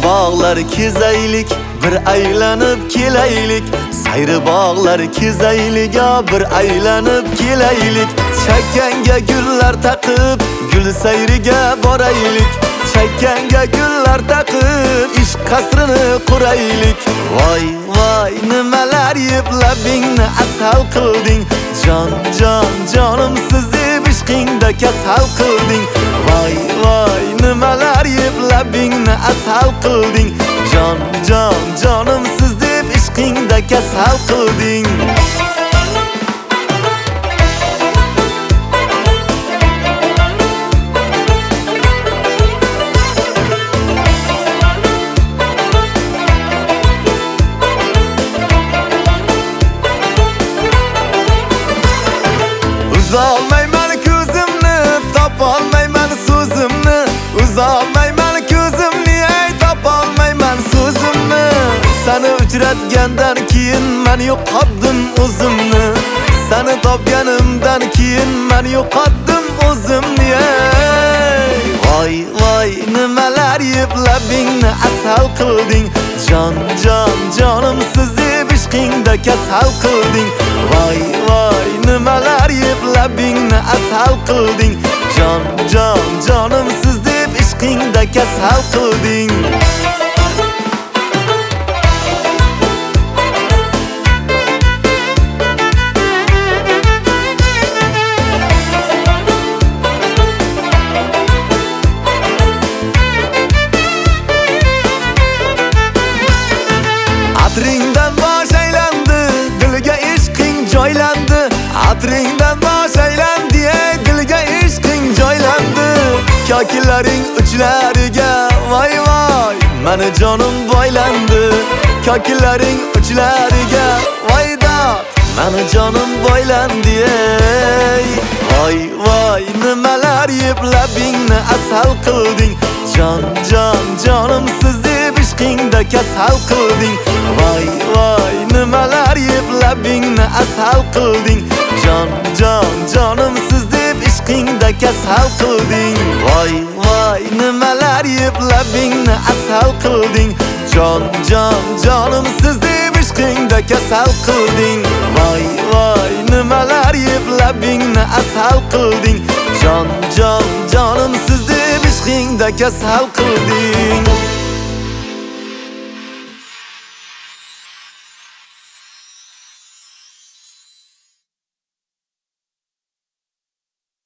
Sayri bağlar kezaylik, bir aylanıp kelaylik. Sayri bağlar kezaylik, bir aylanıp kelaylik. Chakkanga gullar taqib, gul sayriga boraylik. Chakkanga gullar taqib, ishq qasrini quraylik. Voy voy nimalar yeb labingni asal qilding. Jon jon jonim siz deb ishqingda kasal qilding. Voy voy nimalar yeb labingni asal qilding. Jon jon jonim siz deb ishqingda kasal qilding. Uzalmayman ko'zimni, topolmayman so'zimni. Uzalmayman ko'zimni, topolmayman so'zimni. Seni uchratgandan keyin men yo'qotdim o'zimni. Seni topganimdan keyin men yo'qotdim o'zimni. Voy voy nimalar yeb labingni asal qilding. Jon jon jonim siz deb ishqingda kasal qilding. Voy voy nimalar yeb labingni asal qilding. Jon jon jonim siz deb ishqingda kasal qilding. Atringdan bosh aylandi, dilga ishqing joylandi. Atringdan bosh aylandi, dilga ishqing joylandi. Kokillaring uchlariga voy voy meni jonim boylandi. Kokillaring uchlariga voy dod meni jonim boylandi. Voy voy nimalar yeb labingni asal qilding. Jon jon jonim siz deb ishqingda kasal qilding. Voy voy nimalar yeb labingni asal qilding. Jon jon jonim siz deb ishqingda kasal qilding. Voy voy nimalar yeb labingni asal qilding. Jon jon jonim siz deb ishqingda kasal qilding. Voy voy nimalar yeb labingni asal qilding. Jon jon jonim siz deb ishqingda kasal qilding.